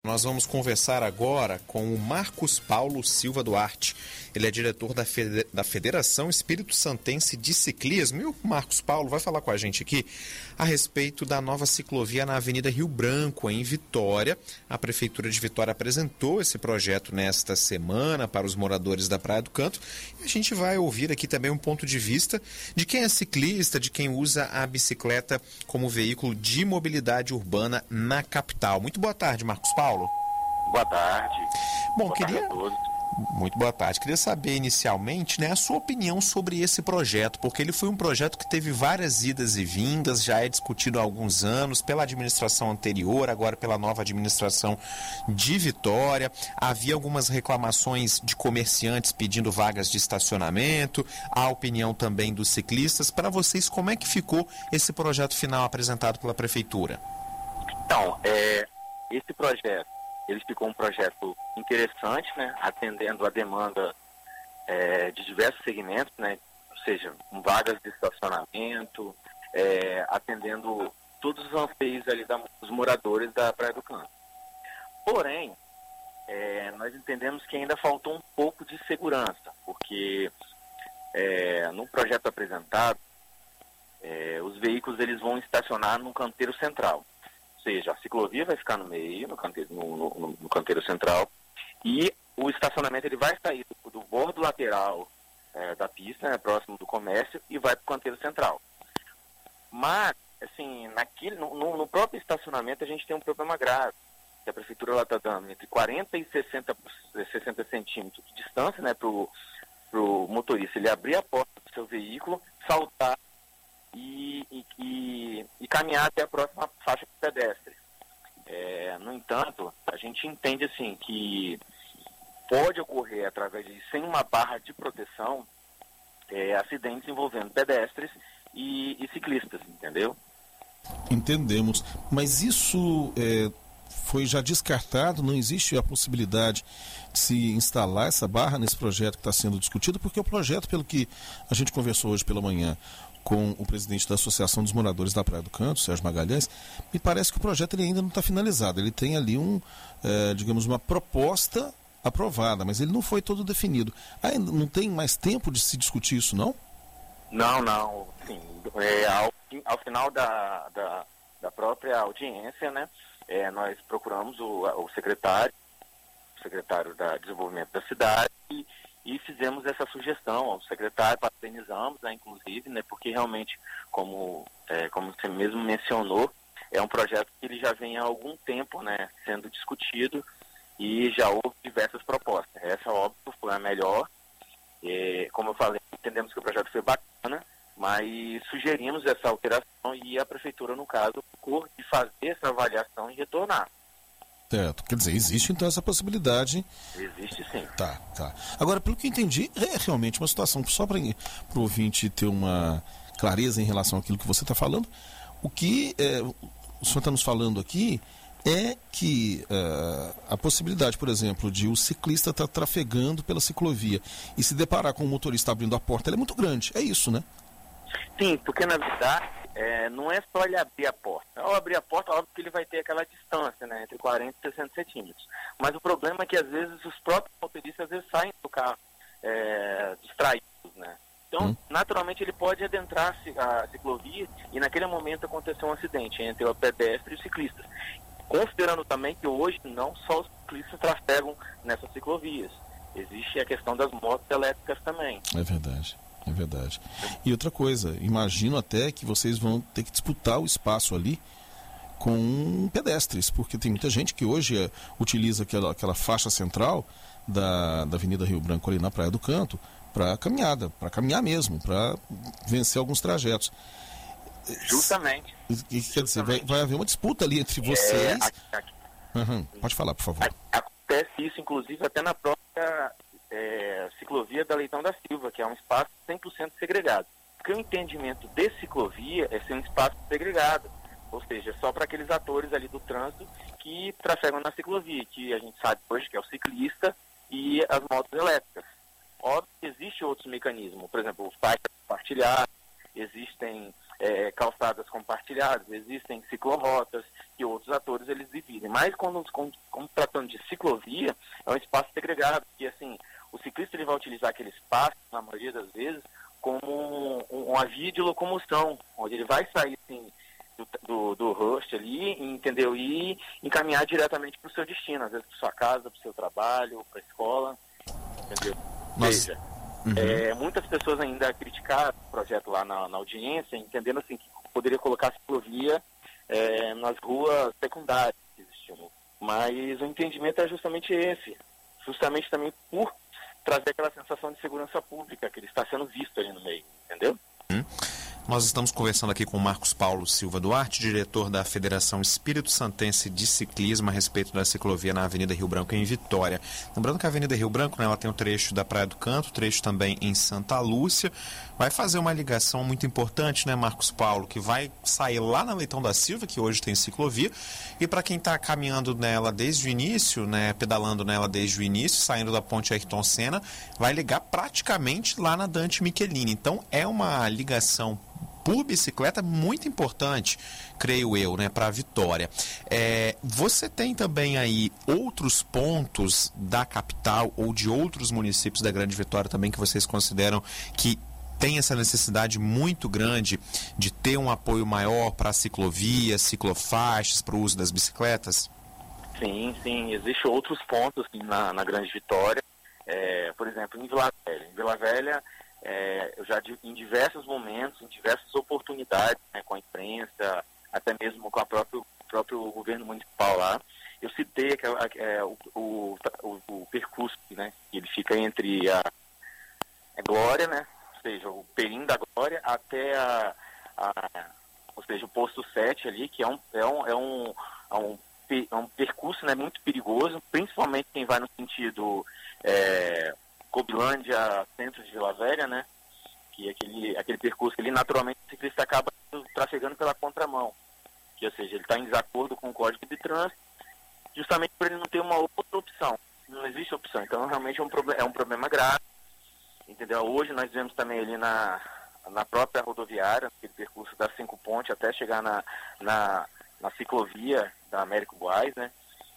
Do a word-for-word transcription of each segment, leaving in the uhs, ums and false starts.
Nós vamos conversar agora com o Marcos Paulo Silva Duarte. Ele é diretor da, Fede- da Federação Espírito Santense de Ciclismo. E o Marcos Paulo vai falar com a gente aqui a respeito da nova ciclovia na Avenida Rio Branco, em Vitória. A Prefeitura de Vitória apresentou esse projeto nesta semana para os moradores da Praia do Canto. E a gente vai ouvir aqui também um ponto de vista de quem é ciclista, de quem usa a bicicleta como veículo de mobilidade urbana na capital. Muito boa tarde, Marcos Paulo. Boa tarde. Bom, boa queria... tarde a todos. Muito boa tarde. Queria saber inicialmente, né, a sua opinião sobre esse projeto, porque ele foi um projeto que teve várias idas e vindas, já é discutido há alguns anos pela administração anterior, agora pela nova administração de Vitória. Havia algumas reclamações de comerciantes pedindo vagas de estacionamento, a opinião também dos ciclistas. Para vocês, como é que ficou esse projeto final apresentado pela Prefeitura? Então, é, esse projeto, ele ficou um projeto interessante, né, atendendo a demanda é, de diversos segmentos, né, ou seja, com vagas de estacionamento, é, atendendo todos os anseios ali da, dos moradores da Praia do Canto. Porém, é, nós entendemos que ainda faltou um pouco de segurança, porque é, no projeto apresentado, é, os veículos eles vão estacionar no canteiro central. Ou seja, a ciclovia vai ficar no meio, no canteiro, no, no, no canteiro central, e o estacionamento ele vai sair do, do bordo lateral é, da pista, né, próximo do comércio, e vai para o canteiro central. Mas, assim, naquele, no, no próprio estacionamento a gente tem um problema grave, que a prefeitura está dando entre quarenta e sessenta centímetros de distância, né, para o motorista ele abrir a porta do seu veículo, saltar, E, e, e, e caminhar até a próxima faixa de pedestre. É, no entanto, a gente entende assim que pode ocorrer através de, sem uma barra de proteção, é, acidentes envolvendo pedestres e, e ciclistas, entendeu? Entendemos, mas isso é, foi já descartado, não existe a possibilidade de se instalar essa barra nesse projeto que está sendo discutido, porque o projeto, pelo que a gente conversou hoje pela manhã com o presidente da Associação dos Moradores da Praia do Canto, Sérgio Magalhães, me parece que o projeto ele ainda não está finalizado. Ele tem ali um, é, digamos, uma proposta aprovada, mas ele não foi todo definido. Ainda não tem mais tempo de se discutir isso, não? Não, não. Sim, é, ao, ao final da, da, da própria audiência, né, é, nós procuramos o, o secretário, o secretário da Desenvolvimento da cidade, e E fizemos essa sugestão ao secretário, parabenizamos, né, inclusive, né, porque realmente, como, é, como você mesmo mencionou, é um projeto que ele já vem há algum tempo, né, sendo discutido e já houve diversas propostas. Essa, óbvio, foi a melhor. É, como eu falei, entendemos que o projeto foi bacana, mas sugerimos essa alteração e a prefeitura, no caso, ficou de fazer essa avaliação e retornar. Certo, quer dizer, existe então essa possibilidade. Existe sim. Tá, tá. Agora, pelo que eu entendi, é realmente uma situação, só para o ouvinte ter uma clareza em relação àquilo que você está falando, o que é, o senhor está nos falando aqui é que uh, a possibilidade, por exemplo, de o ciclista estar tá trafegando pela ciclovia e se deparar com o motorista abrindo a porta, ela é muito grande, é isso, né? Sim, porque na verdade é, não é só ele abrir a porta. Ao abrir a porta, óbvio que ele vai ter aquela distância, né, entre quarenta e sessenta centímetros. Mas o problema é que às vezes os próprios motoristas às vezes saem do carro é, distraídos, né? Então, hum. naturalmente ele pode adentrar a ciclovia e naquele momento acontecer um acidente entre o pedestre e os ciclistas. Considerando também que hoje não só os ciclistas trafegam nessas ciclovias. Existe a questão das motos elétricas também. É verdade. É verdade. E outra coisa, imagino até que vocês vão ter que disputar o espaço ali com pedestres, porque tem muita gente que hoje é, utiliza aquela, aquela faixa central da, da Avenida Rio Branco ali na Praia do Canto para caminhada, para caminhar mesmo, para vencer alguns trajetos. Justamente. E, quer dizer, vai, vai haver uma disputa ali entre vocês. É, aqui, aqui. Uhum. Pode falar, por favor. Acontece isso, inclusive, até na própria É, ciclovia da Leitão da Silva, que é um espaço cem por cento segregado. Porque o entendimento de ciclovia é ser um espaço segregado, ou seja, só para aqueles atores ali do trânsito que trafegam na ciclovia, que a gente sabe hoje que é o ciclista e as motos elétricas. Óbvio que existem outros mecanismos, por exemplo, faixas compartilhadas, existem é, calçadas compartilhadas, existem ciclorotas, que outros atores eles dividem. Mas quando, quando, quando tratando de ciclovia, é um espaço segregado, porque assim, o ciclista ele vai utilizar aquele espaço, na maioria das vezes, como um, um, uma via de locomoção, onde ele vai sair assim, do, do, do rush ali, entendeu? E encaminhar diretamente para o seu destino, às vezes para sua casa, para o seu trabalho, para a escola, entendeu? Ou seja, uhum. é, muitas pessoas ainda criticaram o projeto lá na, na audiência, entendendo assim que poderia colocar a ciclovia é, nas ruas secundárias que existiam. Mas o entendimento é justamente esse, justamente também por trazer aquela sensação de segurança pública, que ele está sendo visto ali no meio, entendeu? Hum. Nós estamos conversando aqui com o Marcos Paulo Silva Duarte, diretor da Federação Espírito Santense de Ciclismo, a respeito da ciclovia na Avenida Rio Branco, em Vitória. Lembrando que a Avenida Rio Branco, né, ela tem um trecho da Praia do Canto, trecho também em Santa Lúcia. Vai fazer uma ligação muito importante, né, Marcos Paulo, que vai sair lá na Leitão da Silva, que hoje tem ciclovia, e para quem está caminhando nela desde o início, né, pedalando nela desde o início, saindo da ponte Ayrton Senna, vai ligar praticamente lá na Dante Michelini. Então é uma ligação por bicicleta muito importante, creio eu, né, para a Vitória. É, você tem também aí outros pontos da capital ou de outros municípios da Grande Vitória também que vocês consideram que tem essa necessidade muito grande de ter um apoio maior para ciclovias, ciclofaixas, para o uso das bicicletas? Sim, sim. Existem outros pontos na, na Grande Vitória. É, por exemplo, em Vila Velha. Em Vila Velha, É, eu já em diversos momentos, em diversas oportunidades, né, com a imprensa, até mesmo com a próprio, próprio governo municipal lá, eu citei que, é, o, o, o, o percurso, né, que ele fica entre a, a Glória, né, ou seja, o Perim da Glória, até a, a ou seja, o posto sete ali, que é um, é um, é um, é um, é um percurso, né, muito perigoso, principalmente quem vai no sentido é, Cobilândia, centro de Vila Velha, né? Que é aquele, aquele percurso que ele naturalmente o ciclista acaba trafegando pela contramão. Que, ou seja, ele está em desacordo com o Código de Trânsito, justamente por ele não ter uma outra opção. Não existe opção. Então, realmente é um, é um problema grave. Entendeu? Hoje nós vemos também ali na, na própria rodoviária, aquele percurso das Cinco Pontes até chegar na, na, na ciclovia da Américo Boás, né?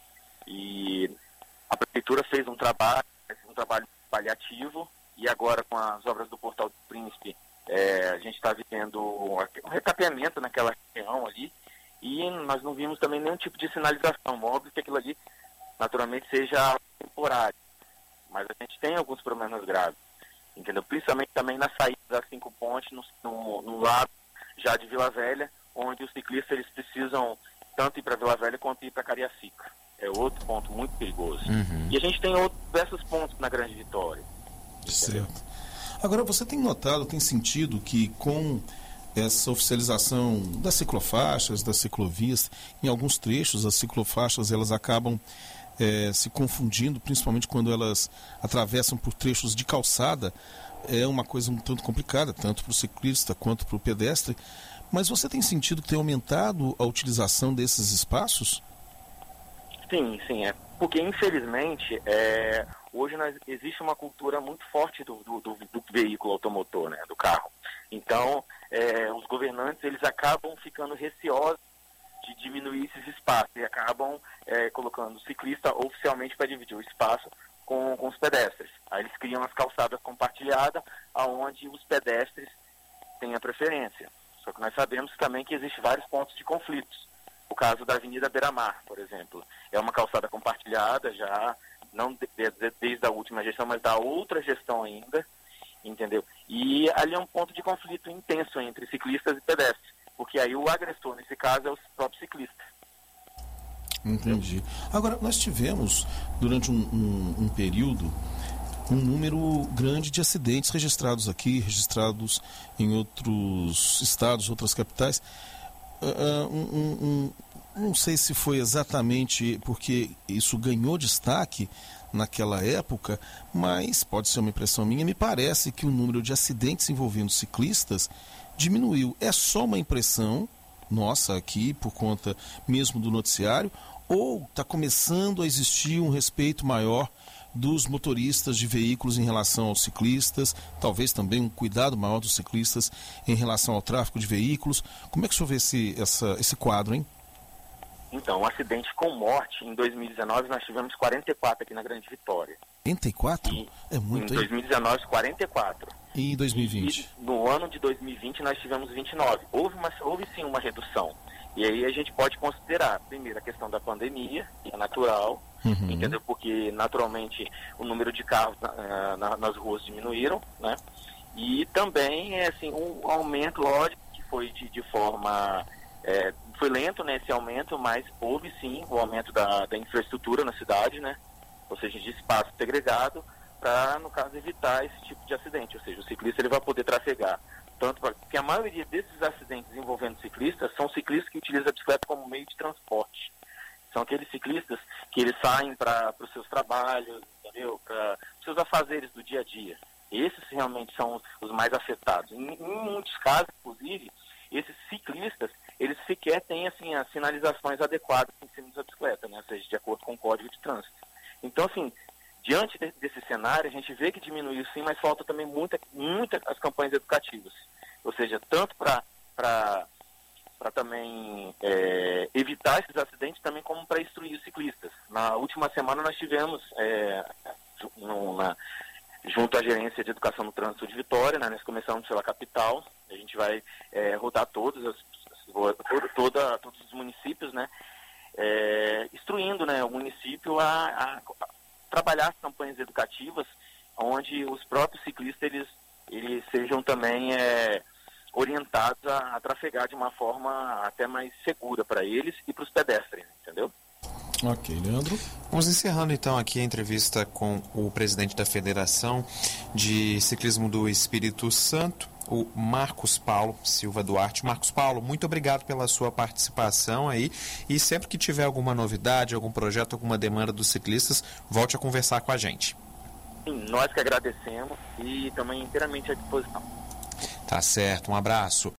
E a prefeitura fez um trabalho, um trabalho paliativo, e agora com as obras do Portal do Príncipe, é, a gente está vivendo um recapeamento naquela região ali, e nós não vimos também nenhum tipo de sinalização. Óbvio que aquilo ali naturalmente seja temporário, mas a gente tem alguns problemas graves, entendeu? Principalmente também na saída das Cinco Pontes, no, no, no lado já de Vila Velha, onde os ciclistas eles precisam tanto ir para Vila Velha quanto ir para Cariacica. É outro ponto muito perigoso. Uhum. E a gente tem outros diversos pontos na Grande Vitória. Certo. Entendeu? Agora, você tem notado, tem sentido que com essa oficialização das ciclofaixas, das ciclovias, em alguns trechos as ciclofaixas elas acabam é, se confundindo, principalmente quando elas atravessam por trechos de calçada, é uma coisa um tanto complicada, tanto para o ciclista quanto para o pedestre. Mas você tem sentido que tem aumentado a utilização desses espaços? Sim, sim, é porque infelizmente é, hoje nós, existe uma cultura muito forte do, do, do, do veículo automotor, né, do carro. Então, é, os governantes eles acabam ficando receosos de diminuir esses espaços e acabam é, colocando o ciclista oficialmente para dividir o espaço com, com os pedestres. Aí eles criam as calçadas compartilhadas, onde os pedestres têm a preferência. Só que nós sabemos também que existem vários pontos de conflitos. O caso da Avenida Beira-Mar, por exemplo, é uma calçada compartilhada já, não de, de, desde a última gestão, mas da outra gestão ainda, entendeu? E ali é um ponto de conflito intenso entre ciclistas e pedestres, porque aí o agressor, nesse caso, é o próprio ciclista. Entendi. Agora, nós tivemos, durante um, um, um período, um número grande de acidentes registrados aqui, registrados em outros estados, outras capitais. Uh, um, um, um, não sei se foi exatamente porque isso ganhou destaque naquela época, mas pode ser uma impressão minha, me parece que o número de acidentes envolvendo ciclistas diminuiu. É só uma impressão nossa aqui, por conta mesmo do noticiário, ou está começando a existir um respeito maior dos motoristas de veículos em relação aos ciclistas, talvez também um cuidado maior dos ciclistas em relação ao tráfego de veículos? Como é que o senhor vê esse, essa, esse quadro, hein? Então, um acidente com morte, em dois mil e dezenove nós tivemos quarenta e quatro aqui na Grande Vitória. quarenta e quatro? E, é muito, em dois mil e dezenove, quarenta e quatro. E em dois mil e vinte? E no ano de dois mil e vinte nós tivemos vinte e nove. Houve, uma, houve sim uma redução. E aí a gente pode considerar, primeiro, a questão da pandemia, que é natural, uhum. entendeu? Porque naturalmente o número de carros na, na, nas ruas diminuíram, né? E também, é, assim, um aumento, lógico, que foi de, de forma... É, foi lento, né, esse aumento, mas houve sim o aumento da, da infraestrutura na cidade, né? Ou seja, de espaço segregado, para, no caso, evitar esse tipo de acidente. Ou seja, o ciclista ele vai poder trafegar. Tanto pra, porque a maioria desses acidentes envolvendo ciclistas são ciclistas que utilizam a bicicleta como meio de transporte. São aqueles ciclistas que eles saem para os seus trabalhos, entendeu? Para os seus afazeres do dia a dia. Esses realmente são os mais afetados. Em, em muitos casos, inclusive, esses ciclistas, eles sequer têm assim, as sinalizações adequadas em cima da bicicleta, né? Ou seja, de acordo com o Código de Trânsito. Então, assim, diante de, desse cenário, a gente vê que diminuiu sim, mas falta também muita, muita as campanhas educativas. Ou seja, tanto para para também é, evitar esses acidentes, também como para instruir os ciclistas. Na última semana nós tivemos, é, no, na, junto à Gerência de Educação no Trânsito de Vitória, né, nós começamos pela capital, a gente vai é, rodar todos, as, toda, todos os municípios, né, é, instruindo, né, o município a, a, a trabalhar as campanhas educativas, onde os próprios ciclistas eles, eles sejam também é, orientados a, a trafegar de uma forma até mais segura para eles e para os pedestres, entendeu? Ok, Leandro. Vamos encerrando então aqui a entrevista com o presidente da Federação de Ciclismo do Espírito Santo, o Marcos Paulo Silva Duarte. Marcos Paulo, muito obrigado pela sua participação aí, e sempre que tiver alguma novidade, algum projeto, alguma demanda dos ciclistas, volte a conversar com a gente. Sim, nós que agradecemos e também inteiramente à disposição. Tá certo, um abraço.